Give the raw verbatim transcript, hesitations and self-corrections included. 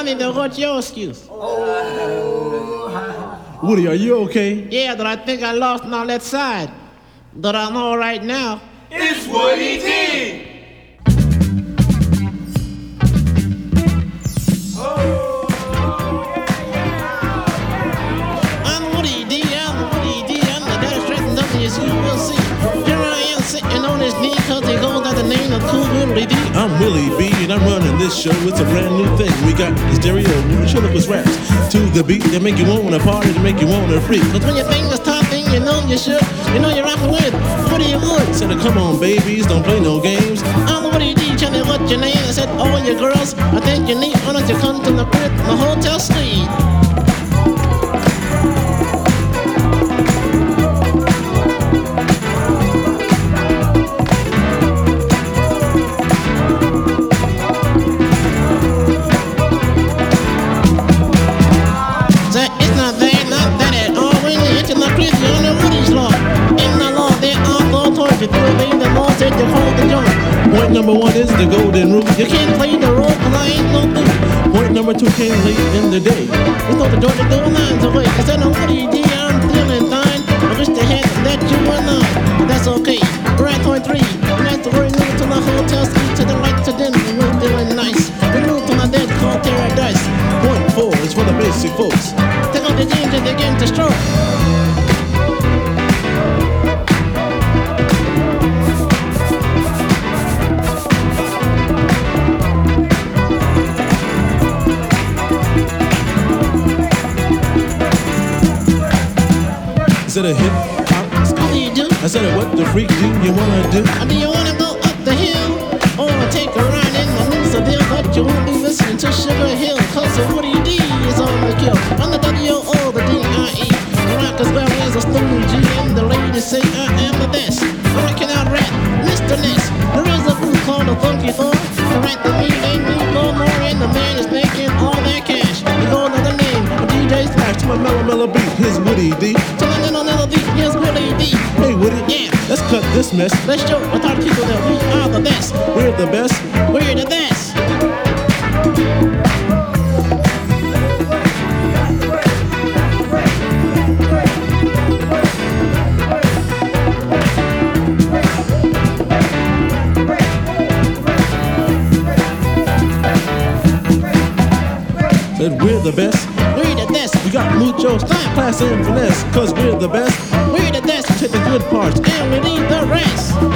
Johnny, then what's your excuse? Woody, are you okay? Yeah, but I think I lost on that side. But I'm all right now. It's Woody D! I'm Woody D, I'm Woody D, I'm the guy straightened up as you will see. Here I am sitting on his knee, cause he goes by the name of Cool Willie D. I'm Willie B, and I'm running this show. It's a brand new thing. We got the stereo, ventriloquist raps to the beat that make you wanna party, to make you wanna freak. Cause when your fingers talking, you know you should. You know you're rocking with Woody Wood. Said, come on, babies, don't play no games. I'm Woody D, tell me what your name. I said, all you girls, I think you need one of you come to the crib, the hotel suite. Point number one is the golden rule. You can't play the role, cause I ain't no fool. Point number two came late in the day. We thought the door to go lines away. I said, no, Woody D, I'm feeling fine. I wish they had let you were not, but that's okay. We're at point three, and that's the word moved to the hotel suite, to the right to dinner, and we're feeling nice. We moved to my dead called paradise. Point four is for the basic folks. Take off the jeans and begin to stroke. I said a hip hop. How do you do? I said a what the freak do you wanna do? Or do you wanna go up the hill? Or take a ride in the Luceville? But you won't be listening to Sugar Hill, cause the Woody D is on the kill. I'm the W O, the D I E. The rockers well as a stone G, and the ladies say I am the best. I reckon I'd rap Mister Ness. There is a group called the Funky Four. The right to me, they need no more, and the man is making all that cash. He goes under the name of D J Splash. To my mellow mellow beat, here's Woody D. To my little little beat, here's Woody D. Hey Woody, Yeah. let's cut this mess. Let's show all our people that we are the best. We're the best. We're the best. Said we're the best. We're the best. We got mucho style, class and finesse, cause we're the best. We're the best. Take the good parts And we leave the rest.